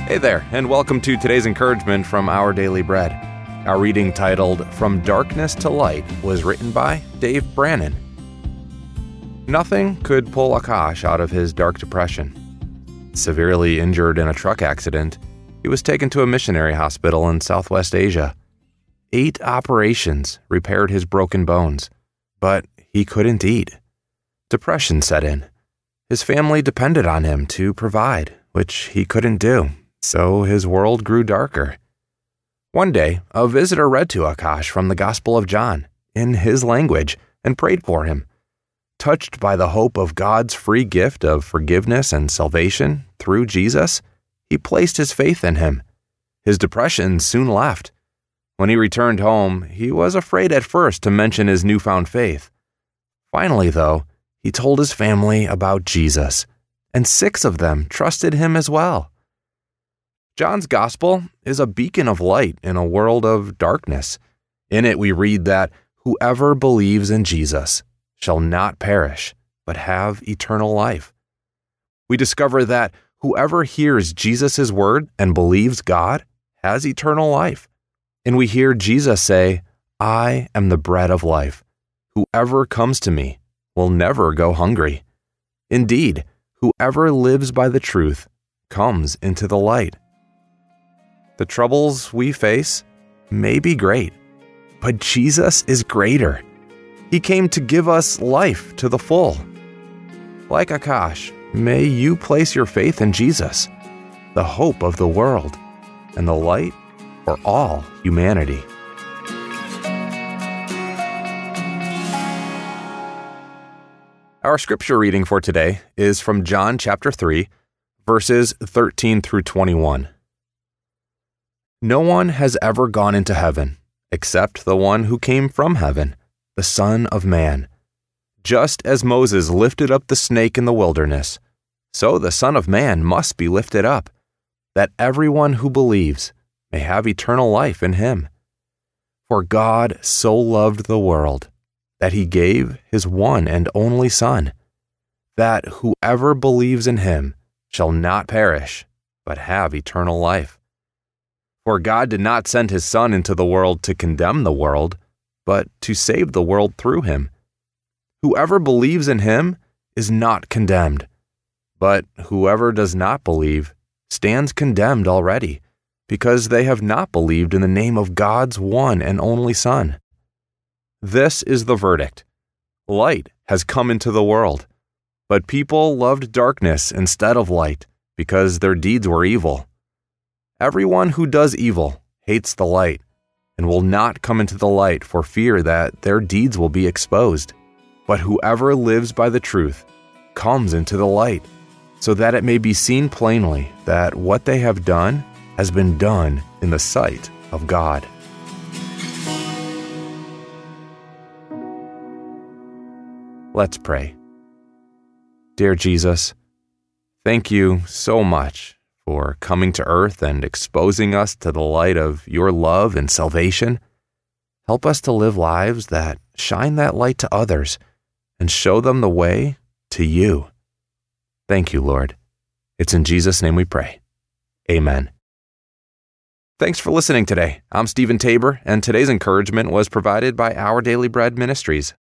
Hey there, and welcome to today's encouragement from Our Daily Bread. Our reading titled, From Darkness to Light, was written by Dave Brannon. Nothing could pull Akash out of his dark depression. Severely injured in a truck accident, he was taken to a missionary hospital in Southwest Asia. 8 operations repaired his broken bones, but he couldn't eat. Depression set in. His family depended on him to provide, which he couldn't do. So his world grew darker. One day, a visitor read to Akash from the Gospel of John, in his language, and prayed for him. Touched by the hope of God's free gift of forgiveness and salvation through Jesus, he placed his faith in him. His depression soon left. When he returned home, he was afraid at first to mention his newfound faith. Finally, though, he told his family about Jesus, and 6 of them trusted him as well. John's Gospel is a beacon of light in a world of darkness. In it we read that whoever believes in Jesus shall not perish, but have eternal life. We discover that whoever hears Jesus' word and believes God has eternal life. And we hear Jesus say, "I am the bread of life. Whoever comes to me will never go hungry." Indeed, whoever lives by the truth comes into the light. The troubles we face may be great, but Jesus is greater. He came to give us life to the full. Like Akash, may you place your faith in Jesus, the hope of the world, and the light for all humanity. Our scripture reading for today is from John chapter 3, verses 13 through 21. No one has ever gone into heaven except the one who came from heaven, the Son of Man. Just as Moses lifted up the snake in the wilderness, so the Son of Man must be lifted up, that everyone who believes may have eternal life in him. For God so loved the world that he gave his one and only Son, that whoever believes in him shall not perish, but have eternal life. For God did not send his Son into the world to condemn the world, but to save the world through him. Whoever believes in him is not condemned, but whoever does not believe stands condemned already, because they have not believed in the name of God's one and only Son. This is the verdict. Light has come into the world, but people loved darkness instead of light, because their deeds were evil. Everyone who does evil hates the light, and will not come into the light for fear that their deeds will be exposed. But whoever lives by the truth comes into the light, so that it may be seen plainly that what they have done has been done in the sight of God. Let's pray. Dear Jesus, thank you so much for coming to earth and exposing us to the light of your love and salvation. Help us to live lives that shine that light to others and show them the way to you. Thank you, Lord. It's in Jesus' name we pray. Amen. Thanks for listening today. I'm Stephen Tabor, and today's encouragement was provided by Our Daily Bread Ministries.